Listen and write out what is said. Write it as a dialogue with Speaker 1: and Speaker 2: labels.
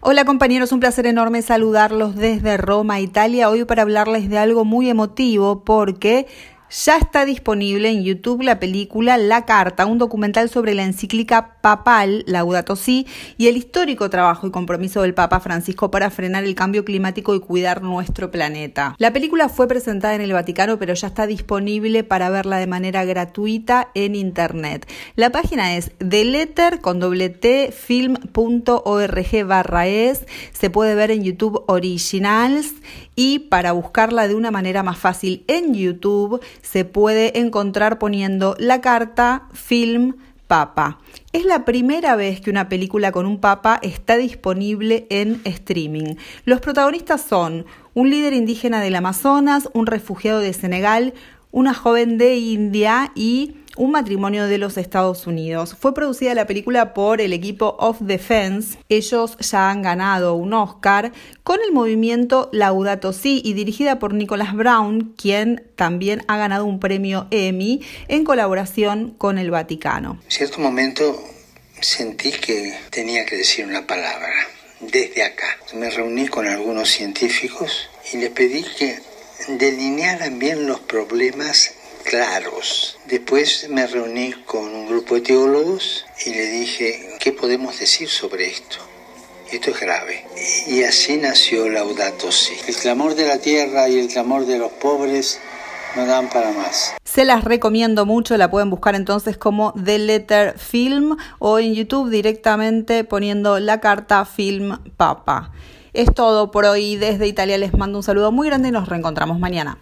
Speaker 1: Hola compañeros, un placer enorme saludarlos desde Roma, Italia, hoy para hablarles de algo muy emotivo porque ya está disponible en YouTube la película La Carta, un documental sobre la encíclica papal Laudato Si y el histórico trabajo y compromiso del Papa Francisco para frenar el cambio climático y cuidar nuestro planeta. La película fue presentada en el Vaticano, pero ya está disponible para verla de manera gratuita en internet. La página es theletterfilm.org/es, se puede ver en YouTube Originals y para buscarla de una manera más fácil en YouTube se puede encontrar poniendo La Carta Film Papa. Es la primera vez que una película con un papa está disponible en streaming. Los protagonistas son un líder indígena del Amazonas, un refugiado de Senegal, una joven de India y un matrimonio de los Estados Unidos. Fue producida la película por el equipo Of Defense. Ellos ya han ganado un Oscar con el movimiento Laudato Si y dirigida por Nicholas Brown, quien también ha ganado un premio Emmy en colaboración con el Vaticano.
Speaker 2: En cierto momento sentí que tenía que decir una palabra desde acá. Me reuní con algunos científicos y les pedí que delinearan bien los problemas claros. Después me reuní con un grupo de teólogos y le dije, ¿qué podemos decir sobre esto? Esto es grave. Y así nació Laudato Si. El clamor de la tierra y el clamor de los pobres no dan para más.
Speaker 1: Se las recomiendo mucho, la pueden buscar entonces como The Letter Film o en YouTube directamente poniendo La Carta Film Papa. Es todo por hoy desde Italia, les mando un saludo muy grande y nos reencontramos mañana.